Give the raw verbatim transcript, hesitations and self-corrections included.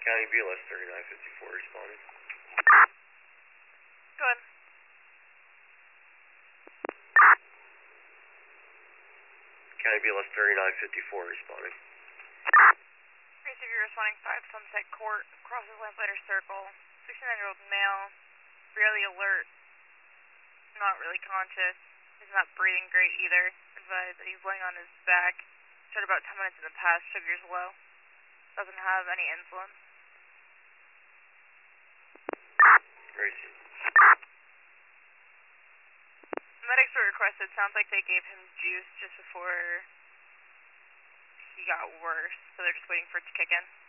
County B L S thirty-nine fifty-four responding. Go ahead. County B L S thirty-nine fifty-four responding. Receive your responding five Sunset Court, crosses Lamplighter Circle, sixty-nine-year-old male, barely alert, not really conscious, he's not breathing great either, advised that he's laying on his back, started about ten minutes in the past, sugar's low, doesn't have any insulin. Receive. Medics were requested, sounds like they gave him juice just before he got worse, so they're just waiting for it to kick in.